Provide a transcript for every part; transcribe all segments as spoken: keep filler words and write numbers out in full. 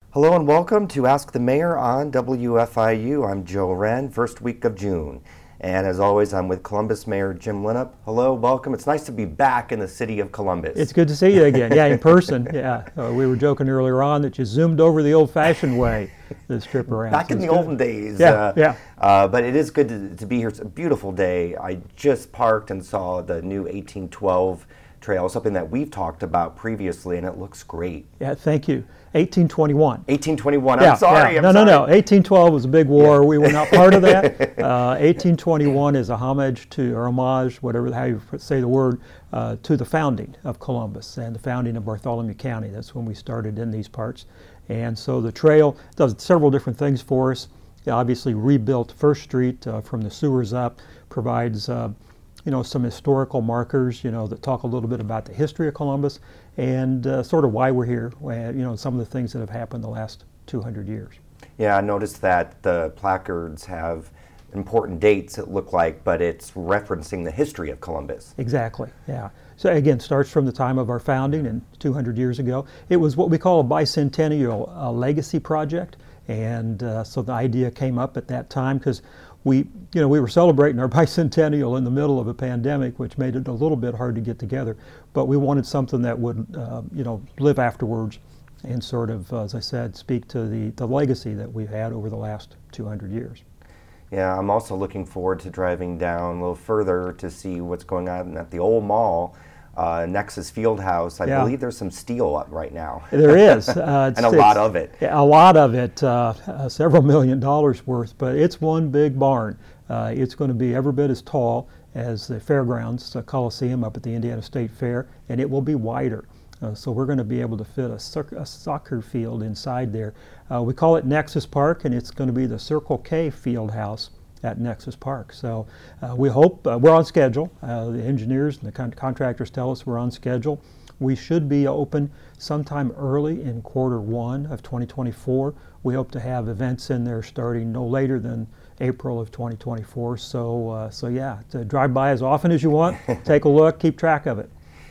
Hello and welcome to Ask the Mayor on W F I U. I'm Joe Wren, first week of June. And as always, I'm with Columbus Mayor Jim Linnap. Hello, welcome. It's nice to be back in the city of Columbus. It's good to see you again. Yeah, in person. Yeah, uh, we were joking earlier on that you zoomed over the old-fashioned way this trip around. Back so in the good. olden days. Yeah, uh, yeah. Uh, but it is good to, to be here. It's a beautiful day. I just parked and saw the new eighteen twelve trail, something that we've talked about previously, and it looks great. Yeah, thank you. eighteen twenty-one. eighteen twenty-one. Yeah, I'm sorry. yeah. I'm no, sorry. no, no. eighteen twelve was a big war. Yeah. We were not part of that. Uh, eighteen twenty-one is a homage to, or homage, whatever how you say the word, uh, to the founding of Columbus and the founding of Bartholomew County. That's when we started in these parts. And so the trail does several different things for us. It obviously rebuilt First Street uh, from the sewers up, provides uh, you know, some historical markers, you know, that talk a little bit about the history of Columbus and uh, sort of why we're here, and, you know, some of the things that have happened the last two hundred years. Yeah, I noticed that the placards have important dates, it looked like, but it's referencing the history of Columbus. Exactly, yeah. So again, starts from the time of our founding and two hundred years ago. It was what we call a bicentennial uh, legacy project, and uh, so the idea came up at that time because we, you know, we were celebrating our bicentennial in the middle of a pandemic, which made it a little bit hard to get together. But we wanted something that would, uh, you know, live afterwards and sort of, uh, as I said, speak to the, the legacy that we've had over the last two hundred years. Yeah, I'm also looking forward to driving down a little further to see what's going on at the old mall, uh, Nexus Fieldhouse. I Yeah. believe there's some steel up right now. There is. Uh, and a lot of it. A lot of it, uh, uh, several million dollars worth, but it's one big barn. Uh, it's going to be every bit as tall as the fairgrounds, the Coliseum up at the Indiana State Fair, and it will be wider. Uh, so we're going to be able to fit a, circ- a soccer field inside there. Uh, we call it Nexus Park, and it's going to be the Circle K Field House at Nexus Park. So uh, we hope, uh, we're on schedule. Uh, the engineers and the con- contractors tell us we're on schedule. We should be open sometime early in quarter one of twenty twenty-four. We hope to have events in there starting no later than April of twenty twenty-four. So, uh, so yeah, to drive by as often as you want, take a look, keep track of it.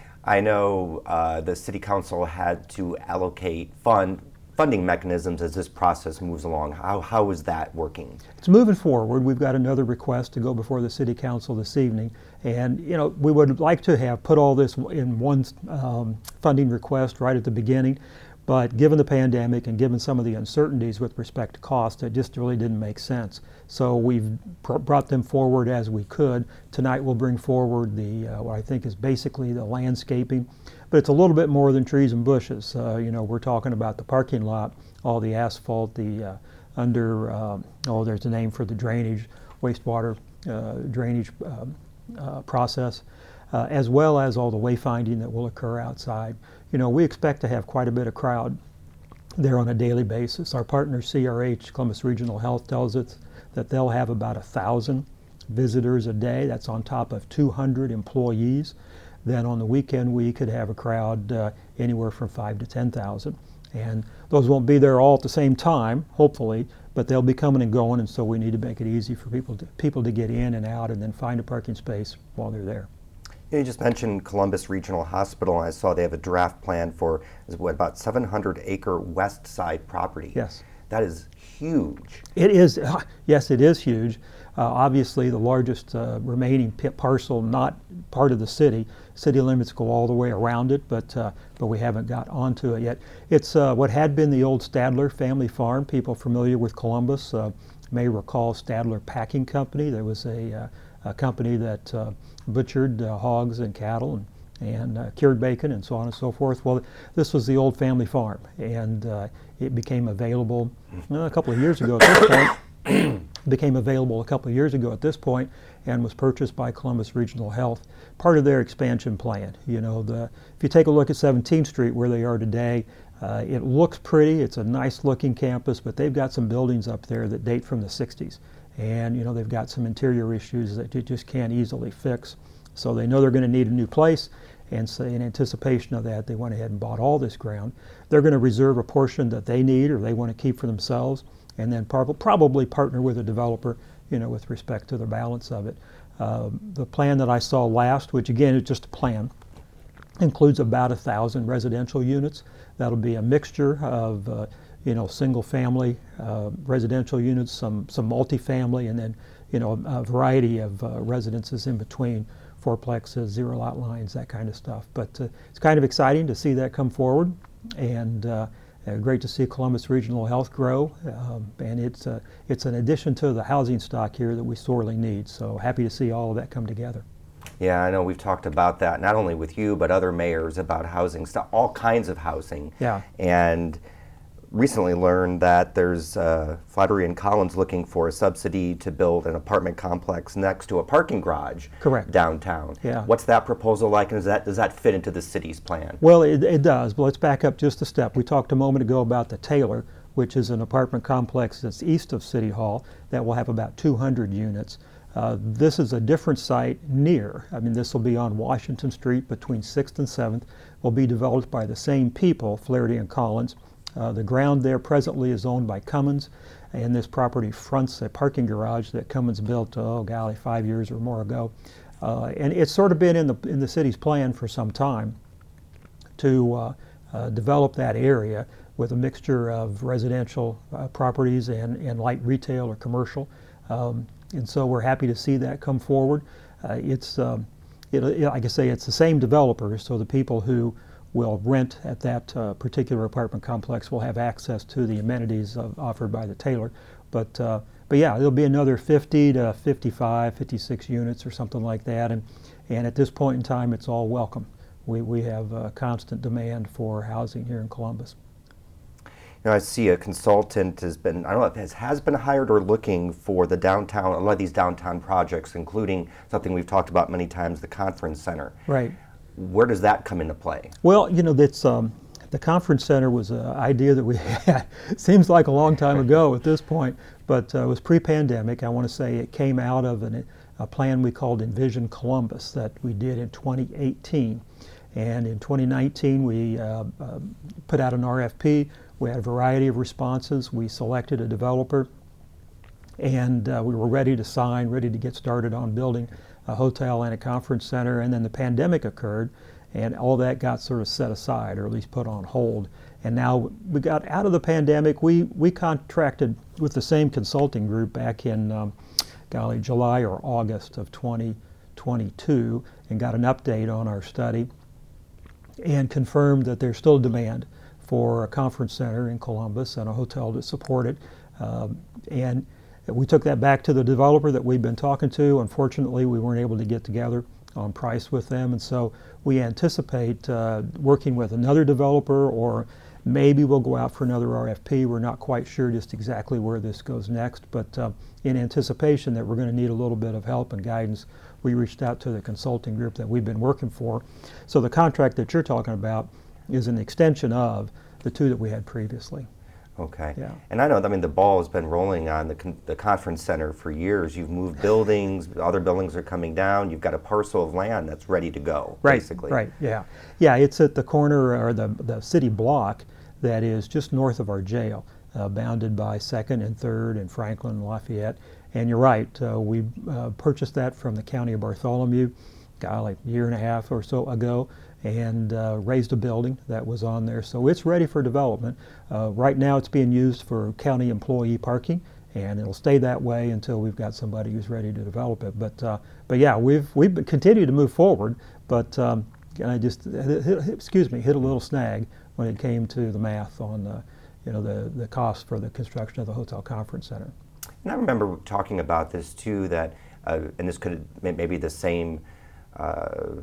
I know uh, the City Council had to allocate fund funding mechanisms as this process moves along. How, how is that working? It's moving forward. We've got another request to go before the City Council this evening. And, you know, we would like to have put all this in one um, funding request right at the beginning. But given the pandemic and given some of the uncertainties with respect to cost, it just really didn't make sense. So we've pr- brought them forward as we could. Tonight we'll bring forward the uh, what I think is basically the landscaping, but it's a little bit more than trees and bushes. Uh, you know, we're talking about the parking lot, all the asphalt, the uh, under, um, oh, there's a name for the drainage, wastewater uh, drainage um, uh, process, uh, as well as all the wayfinding that will occur outside. You know, we expect to have quite a bit of crowd there on a daily basis. Our partner C R H, Columbus Regional Health, tells us that they'll have about a thousand visitors a day. That's on top of two hundred employees. Then on the weekend, we could have a crowd uh, anywhere from five to ten thousand. And those won't be there all at the same time, hopefully, but they'll be coming and going, and so we need to make it easy for people to, people to get in and out and then find a parking space while they're there. You just mentioned Columbus Regional Hospital, and I saw they have a draft plan for what, about seven hundred acre west side property. Yes. That is huge. It is, yes, it is huge. Uh, obviously, the largest uh, remaining pit parcel, not part of the city. City limits go all the way around it, but uh, but we haven't got onto it yet. It's uh, what had been the old Stadler family farm. People familiar with Columbus uh, may recall Stadler Packing Company. There was a, uh, a company that uh, butchered uh, hogs and cattle and and uh, cured bacon and so on and so forth. Well, this was the old family farm, and uh, it became available uh, a couple of years ago at this point. became available a couple of years ago at this point and was purchased by Columbus Regional Health, part of their expansion plan. You know, the, if you take a look at seventeenth Street where they are today, uh, it looks pretty, it's a nice looking campus, but they've got some buildings up there that date from the sixties. And, you know, they've got some interior issues that you just can't easily fix. So they know they're going to need a new place, and so in anticipation of that, they went ahead and bought all this ground. They're going to reserve a portion that they need or they want to keep for themselves, and then prob- probably partner with a developer, you know, with respect to the balance of it. Uh, the plan that I saw last, which again is just a plan, includes about a thousand residential units. That'll be a mixture of uh, you know, single family uh, residential units, some some multifamily, and then, you know, a, a variety of uh, residences in between, fourplexes, zero lot lines, that kind of stuff. But uh, it's kind of exciting to see that come forward, and uh, uh, great to see Columbus Regional Health grow. Um, and it's uh, it's an addition to the housing stock here that we sorely need. So happy to see all of that come together. Yeah, I know we've talked about that, not only with you, but other mayors, about housing stuff, all kinds of housing. Yeah. And recently learned that there's uh, Flattery and Collins looking for a subsidy to build an apartment complex next to a parking garage. Correct. Downtown. Yeah. What's that proposal like, and does that, does that fit into the city's plan? Well, it, it does, but let's back up just a step. We talked a moment ago about the Taylor, which is an apartment complex that's east of City Hall that will have about two hundred units. Uh, this is a different site near. I mean, this will be on Washington Street between sixth and seventh. Will be developed by the same people, Flaherty and Collins. Uh, the ground there presently is owned by Cummins, and this property fronts a parking garage that Cummins built, oh golly, five years or more ago. Uh, and it's sort of been in the in the city's plan for some time to uh, uh, develop that area with a mixture of residential uh, properties and, and light retail or commercial. Um, And so we're happy to see that come forward. Uh, it's, um, it, it, like I say, it's the same developers, so the people who will rent at that uh, particular apartment complex will have access to the amenities of, offered by the Taylor. But, uh, but yeah, there'll be another fifty to fifty-five, fifty-six units or something like that. And, and at this point in time, it's all welcome. We, we have uh, constant demand for housing here in Columbus. You know, I see a consultant has been, I don't know if has, has been hired or looking for the downtown, a lot of these downtown projects, including something we've talked about many times, the conference center. Right. Where does that come into play? Well, you know, that's, um, the conference center was an idea that we had, seems like a long time ago at this point, but uh, it was pre-pandemic. I want to say it came out of an, a plan we called Envision Columbus that we did in twenty eighteen. And in twenty nineteen, we uh, uh, put out an R F P. We had a variety of responses. We selected a developer, and uh, we were ready to sign, ready to get started on building a hotel and a conference center. And then the pandemic occurred, and all that got sort of set aside, or at least put on hold. And now we got out of the pandemic. We we contracted with the same consulting group back in, um, golly, July or August of twenty twenty-two, and got an update on our study, and confirmed that there's still demand for a conference center in Columbus and a hotel to support it. Um, and we took that back to the developer that we've been talking to. Unfortunately, we weren't able to get together on price with them, and so we anticipate uh, working with another developer, or maybe we'll go out for another R F P. We're not quite sure just exactly where this goes next, but uh, in anticipation that we're going to need a little bit of help and guidance, we reached out to the consulting group that we've been working for. So the contract that you're talking about is an extension of the two that we had previously. Okay. Yeah. And I know, I mean, the ball has been rolling on the con- the conference center for years. You've moved buildings, other buildings are coming down. You've got a parcel of land that's ready to go, right, basically. Right, yeah. Yeah, it's at the corner, or the, the city block that is just north of our jail, uh, bounded by second and third and Franklin and Lafayette. And you're right, uh, we uh, purchased that from the county of Bartholomew, golly, a year and a half or so ago, and uh, raised a building that was on there. So it's ready for development. Uh, right now it's being used for county employee parking, and it'll stay that way until we've got somebody who's ready to develop it. But uh, but yeah, we've we've continued to move forward, but um, I just, hit, hit, excuse me, hit a little snag when it came to the math on the, you know, the, the cost for the construction of the hotel conference center. And I remember talking about this too, that, uh, and this could maybe the same uh,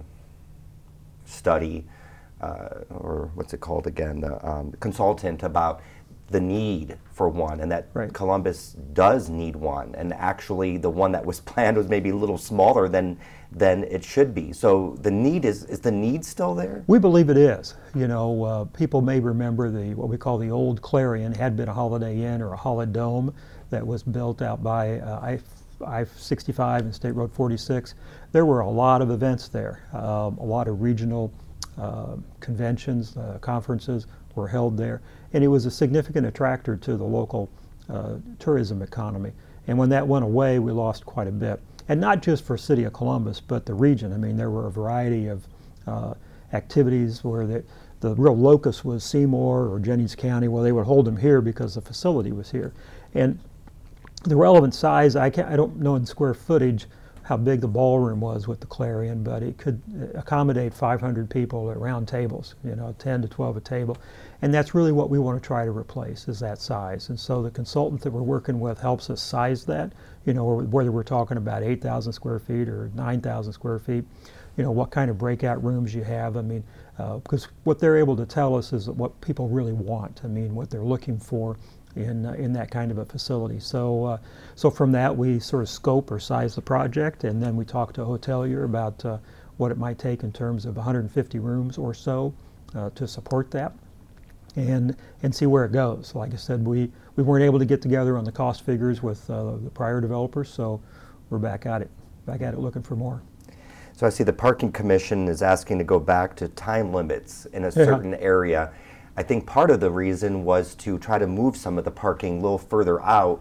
study, uh, or what's it called again, the um, consultant, about the need for one, and that right. Columbus does need one, and actually the one that was planned was maybe a little smaller than than it should be. So the need is, is the need still there? We believe it is. You know, uh, people may remember the what we call the old Clarion, had been a Holiday Inn or a Holidome that was built out by uh, I sixty-five and State Road forty-six. There were a lot of events there, um, a lot of regional uh, conventions, uh, conferences were held there, and it was a significant attractor to the local uh, tourism economy. And when that went away, we lost quite a bit. And not just for City of Columbus, but the region. I mean, there were a variety of uh, activities where the, the real locus was Seymour or Jennings County. Well, they would hold them here because the facility was here. And the relevant size, I, can't, I don't know in square footage how big the ballroom was with the Clarion, but it could accommodate five hundred people at round tables, you know, ten to twelve a table. And that's really what we want to try to replace, is that size. And so the consultant that we're working with helps us size that, you know, whether we're talking about eight thousand square feet or nine thousand square feet, you know, what kind of breakout rooms you have. I mean, uh, because what they're able to tell us is what people really want. I mean, what they're looking for in uh, in that kind of a facility. So uh, so from that we sort of scope or size the project, and then we talk to a hotelier about uh, what it might take in terms of one hundred fifty rooms or so uh, to support that, and and see where it goes. Like I said, we, we weren't able to get together on the cost figures with uh, the prior developers, so we're back at it, back at it looking for more. So I see the Parking Commission is asking to go back to time limits in a certain yeah. area. I think part of the reason was to try to move some of the parking a little further out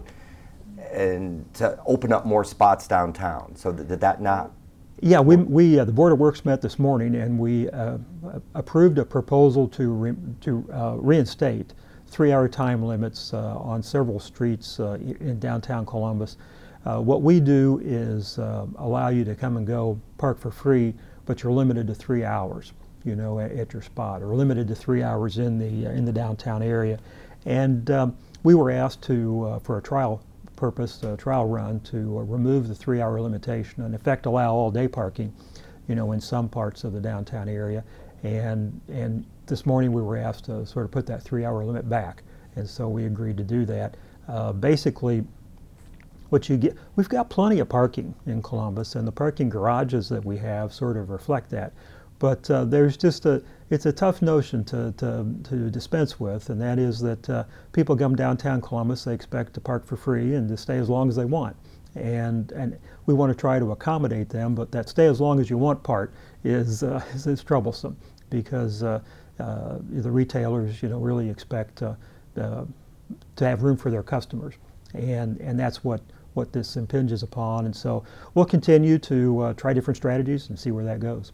and to open up more spots downtown. So th- did that not? Yeah, we, we uh, the Board of Works met this morning, and we uh, approved a proposal to re- to uh, reinstate three-hour time limits uh, on several streets uh, in downtown Columbus. Uh, what we do is uh, allow you to come and go park for free, but you're limited to three hours. You know, at, at your spot, or limited to three hours in the uh, in the downtown area. And um, we were asked to, uh, for a trial purpose, a trial run, to uh, remove the three-hour limitation and in effect allow all-day parking, you know, in some parts of the downtown area. And and this morning we were asked to sort of put that three-hour limit back, and so we agreed to do that. Uh, basically, what you get, we've got plenty of parking in Columbus, and the parking garages that we have sort of reflect that. But uh, there's just a, it's a tough notion to, to, to dispense with, and that is that uh, people come downtown Columbus, they expect to park for free and to stay as long as they want. And and we want to try to accommodate them, but that stay as long as you want part is, uh, is, is troublesome, because uh, uh, the retailers, you know, really expect uh, uh, to have room for their customers. And, and that's what, what this impinges upon. And so we'll continue to uh, try different strategies and see where that goes.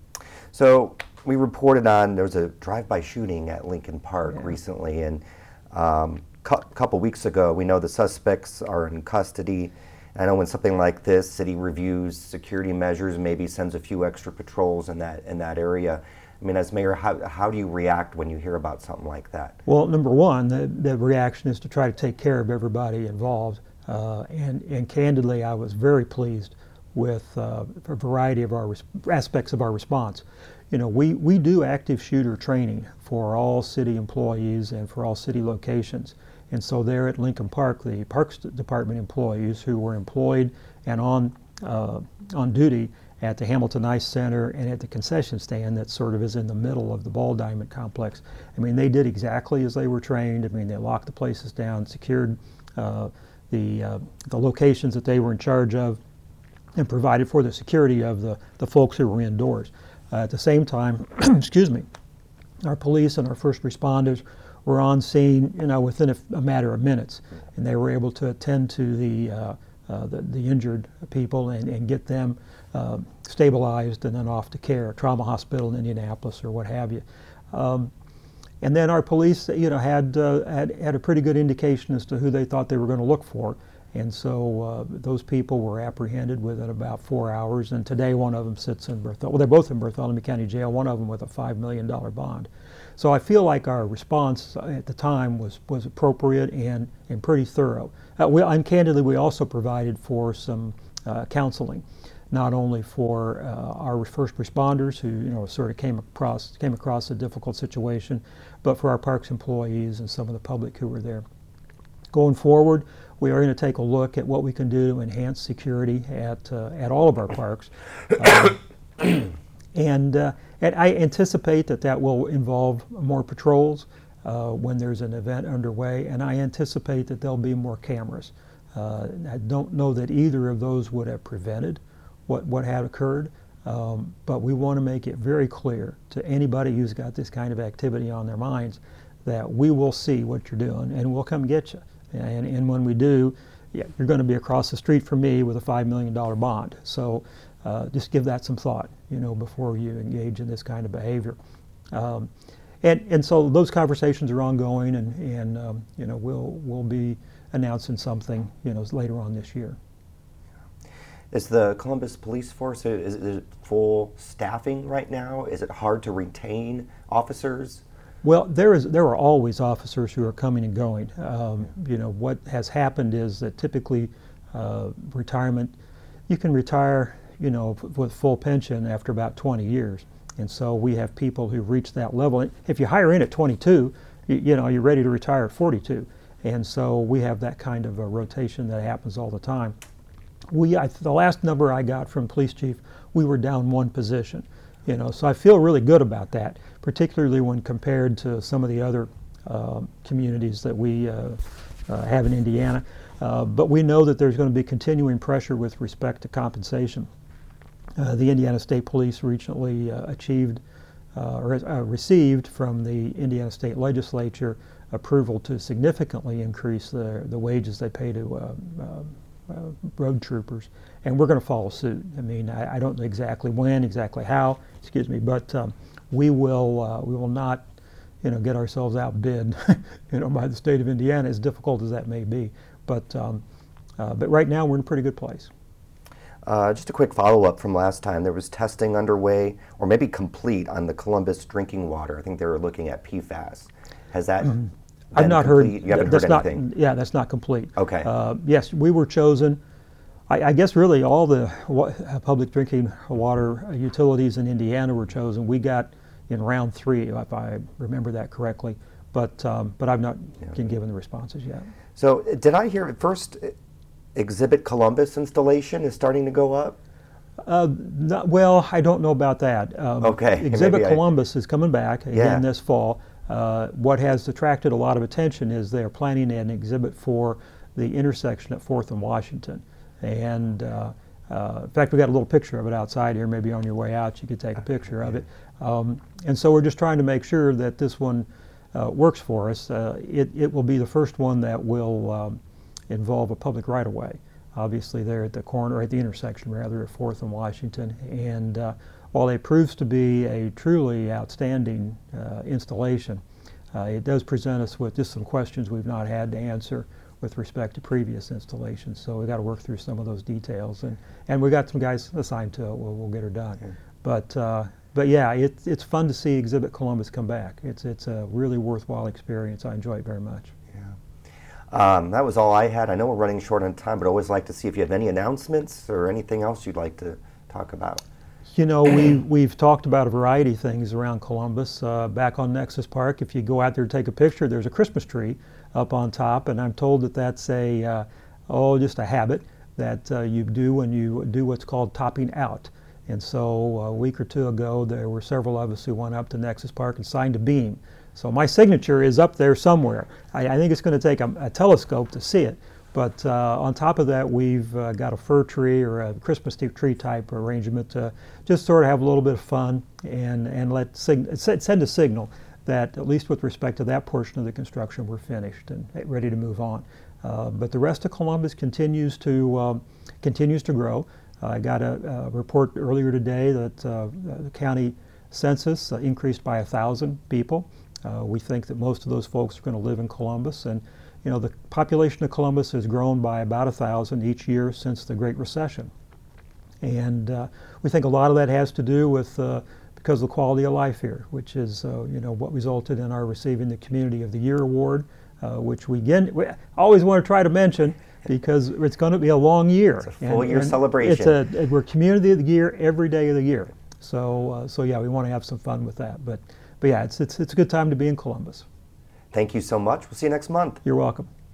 So we reported on, there was a drive-by shooting at Lincoln Park yeah. recently, and a um, cu- couple weeks ago, we know the suspects are in custody. I know when something like this, city reviews security measures, maybe sends a few extra patrols in that in that area. I mean, as mayor, how, how do you react when you hear about something like that? Well, number one, the, the reaction is to try to take care of everybody involved. Uh, and, and candidly, I was very pleased with uh, a variety of our res- aspects of our response. You know, we, we do active shooter training for all city employees and for all city locations. And so there at Lincoln Park, the Parks Department employees who were employed and on uh, on duty at the Hamilton Ice Center and at the concession stand that sort of is in the middle of the Ball Diamond complex. I mean, they did exactly as they were trained. I mean, they locked the places down, secured uh, the uh, the locations that they were in charge of, and provided for the security of the, the folks who were indoors. Uh, at the same time, excuse me, our police and our first responders were on scene, you know, within a, a matter of minutes, and they were able to attend to the uh, uh, the, the injured people and, and get them uh, stabilized and then off to care, trauma hospital in Indianapolis or what have you. Um, and then our police, you know, had, uh, had had a pretty good indication as to who they thought they were going to look for. And so uh, those people were apprehended within about four hours. And today one of them sits in Bartholomew. Well, they're both in Bartholomew County Jail, one of them with a five million dollars bond. So I feel like our response at the time was, was appropriate and, and pretty thorough. Uh, we, and candidly, we also provided for some uh, counseling, not only for uh, our first responders who, you know, sort of came across, came across a difficult situation, but for our parks employees and some of the public who were there. Going forward, we are going to take a look at what we can do to enhance security at uh, at all of our parks, uh, and, uh, and I anticipate that that will involve more patrols uh, when there's an event underway, and I anticipate that there'll be more cameras. Uh, I don't know that either of those would have prevented what what had occurred, um, but we want to make it very clear to anybody who's got this kind of activity on their minds that we will see what you're doing and we'll come get you. And, and when we do, yeah, you're going to be across the street from me with a five million dollars bond. So uh, just give that some thought, you know, before you engage in this kind of behavior. Um, and and so those conversations are ongoing, and and um, you know we'll we'll be announcing something you know later on this year. Is the Columbus Police Force, is it full staffing right now? Is it hard to retain officers? Well, there is there are always officers who are coming and going. Um, you know what has happened is that typically uh, retirement, you can retire you know with full pension after about twenty years. And so we have people who've reached that level. If you hire in at twenty-two, you, you know, you're ready to retire at forty-two. And so we have that kind of a rotation that happens all the time. We, I, the last number I got from police chief, we were down one position. You know, so I feel really good about that, particularly when compared to some of the other uh, communities that we uh, uh, have in Indiana. Uh, but we know that there's going to be continuing pressure with respect to compensation. Uh, the Indiana State Police recently uh, achieved uh, or uh, received from the Indiana State Legislature approval to significantly increase the, the wages they pay to uh, uh, uh, road troopers, and we're going to follow suit. I mean, I, I don't know exactly when, exactly how, excuse me, but um, we will uh, we will not, you know, get ourselves outbid, you know, by the state of Indiana, as difficult as that may be. But um, uh, but right now we're in a pretty good place. Uh, just a quick follow-up from last time. There was testing underway, or maybe complete, on the Columbus drinking water. I think they were looking at P FAS. Has that mm-hmm. been I've not complete? heard. You haven't that's heard anything? Not, yeah, that's not complete. Okay. Uh, yes, we were chosen. I, I guess really all the wa- public drinking water utilities in Indiana were chosen. We got in round three, if I remember that correctly. But um, but I've not yeah. been given the responses yet. So did I hear at first? Exhibit Columbus installation is starting to go up? Uh, not, well, I don't know about that. Um, okay. Exhibit Columbus I... is coming back again yeah. this fall. Uh, what has attracted a lot of attention is they're planning an exhibit for the intersection at fourth and Washington. And uh, uh, in fact, we got a little picture of it outside here. Maybe on your way out you could take a picture of it. Um, and so we're just trying to make sure that this one uh, works for us. Uh, it, it will be the first one that will um, involve a public right-of-way, obviously there at the corner, at the intersection rather, at fourth and Washington. And uh, while it proves to be a truly outstanding uh, installation, uh, it does present us with just some questions we've not had to answer with respect to previous installations. So we've got to work through some of those details. And, and we got some guys assigned to it. We'll, we'll get her done. Okay. But uh, but yeah, it, it's fun to see Exhibit Columbus come back. It's, it's a really worthwhile experience. I enjoy it very much. Um, that was all I had. I know we're running short on time, but I always like to see if you have any announcements or anything else you'd like to talk about. You know, we, we've talked about a variety of things around Columbus. Uh, back on Nexus Park, if you go out there to take a picture, there's a Christmas tree up on top, and I'm told that that's a, uh, oh, just a habit that uh, you do when you do what's called topping out. And so a week or two ago, there were several of us who went up to Nexus Park and signed a beam. So my signature is up there somewhere. I, I think it's going to take a, a telescope to see it. But uh, on top of that, we've uh, got a fir tree or a Christmas tree type arrangement to just sort of have a little bit of fun and, and let sig- send a signal that, at least with respect to that portion of the construction, we're finished and ready to move on. Uh, but the rest of Columbus continues to um, continues to grow. Uh, I got a, a report earlier today that uh, the county census uh, increased by a thousand people. Uh, we think that most of those folks are going to live in Columbus, and you know the population of Columbus has grown by about a thousand each year since the Great Recession, and uh, we think a lot of that has to do with uh, because of the quality of life here, which is uh, you know what resulted in our receiving the Community of the Year award, uh, which we again we always want to try to mention because it's going to be a long year. It's a full and, year and celebration. It's a we're Community of the Year every day of the year, so uh, so yeah, we want to have some fun with that, but. But yeah, it's, it's, it's a good time to be in Columbus. Thank you so much. We'll see you next month. You're welcome.